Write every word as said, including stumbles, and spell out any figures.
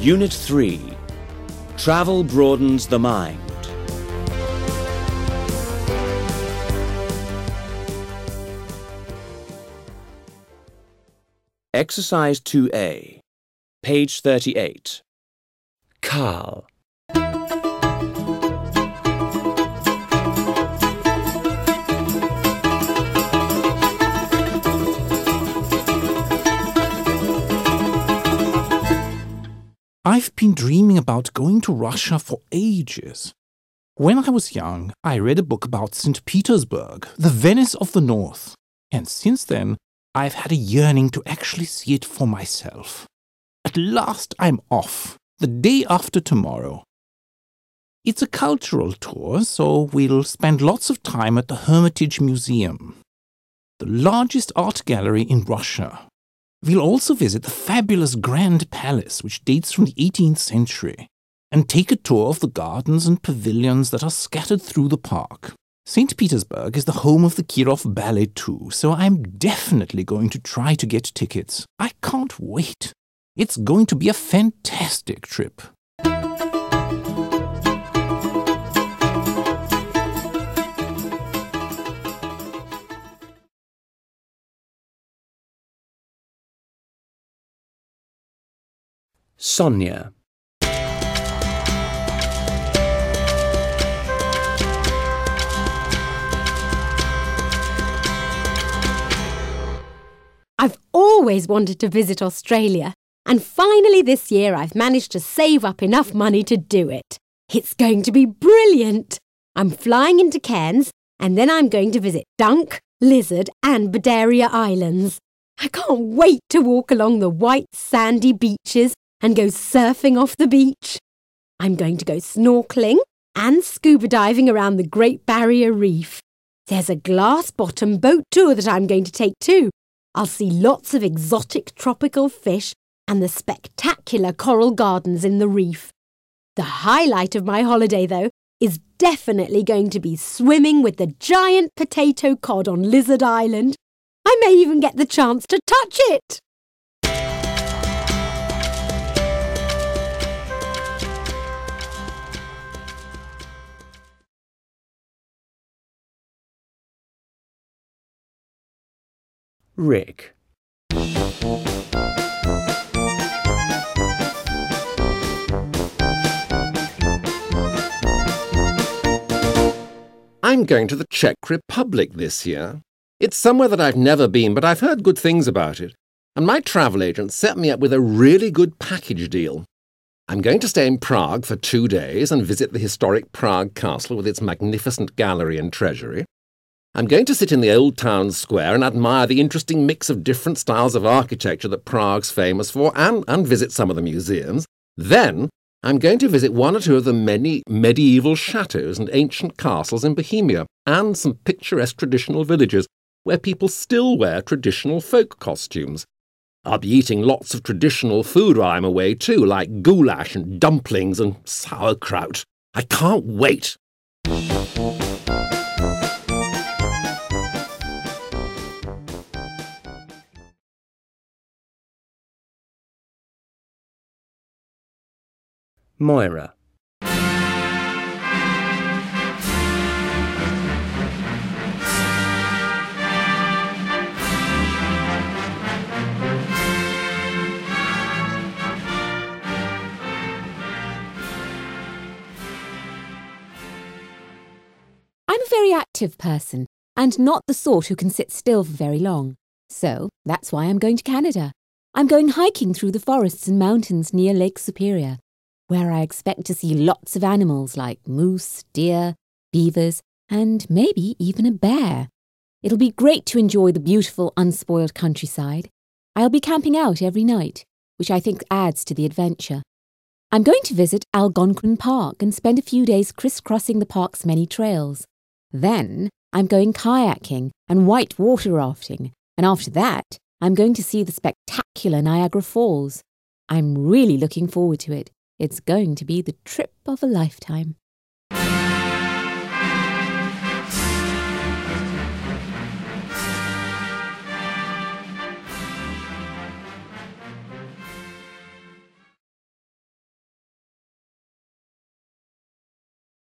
Unit three. Travel broadens the mind. Exercise two A. Page thirty-eight. Karl. I've been dreaming about going to Russia for ages. When I was young, I read a book about Saint Petersburg, the Venice of the North, and since then, I've had a yearning to actually see it for myself. At last I'm off, the day after tomorrow. It's a cultural tour, so we'll spend lots of time at the Hermitage Museum, the largest art gallery in Russia. We'll also visit the fabulous Grand Palace, which dates from the eighteenth century, and take a tour of the gardens and pavilions that are scattered through the park. Saint Petersburg is the home of the Kirov Ballet too, so I'm definitely going to try to get tickets. I can't wait. It's going to be a fantastic trip. Sonia. I've always wanted to visit Australia, and finally this year I've managed to save up enough money to do it. It's going to be brilliant. I'm flying into Cairns, and then I'm going to visit Dunk, Lizard and Badaria Islands. I can't wait to walk along the white sandy beaches and go surfing off the beach. I'm going to go snorkelling and scuba diving around the Great Barrier Reef. There's a glass-bottom boat tour that I'm going to take too. I'll see lots of exotic tropical fish and the spectacular coral gardens in the reef. The highlight of my holiday, though, is definitely going to be swimming with the giant potato cod on Lizard Island. I may even get the chance to touch it. Rick. I'm going to the Czech Republic this year. It's somewhere that I've never been, but I've heard good things about it, and my travel agent set me up with a really good package deal. I'm going to stay in Prague for two days and visit the historic Prague Castle with its magnificent gallery and treasury. I'm going to sit in the old town square and admire the interesting mix of different styles of architecture that Prague's famous for, and, and visit some of the museums. Then, I'm going to visit one or two of the many medieval chateaux and ancient castles in Bohemia, and some picturesque traditional villages where people still wear traditional folk costumes. I'll be eating lots of traditional food while I'm away too, like goulash and dumplings and sauerkraut. I can't wait! Moira. I'm a very active person and not the sort who can sit still for very long. So that's why I'm going to Canada. I'm going hiking through the forests and mountains near Lake Superior, where I expect to see lots of animals like moose, deer, beavers, and maybe even a bear. It'll be great to enjoy the beautiful, unspoiled countryside. I'll be camping out every night, which I think adds to the adventure. I'm going to visit Algonquin Park and spend a few days crisscrossing the park's many trails. Then I'm going kayaking and white water rafting, and after that, I'm going to see the spectacular Niagara Falls. I'm really looking forward to it. It's going to be the trip of a lifetime.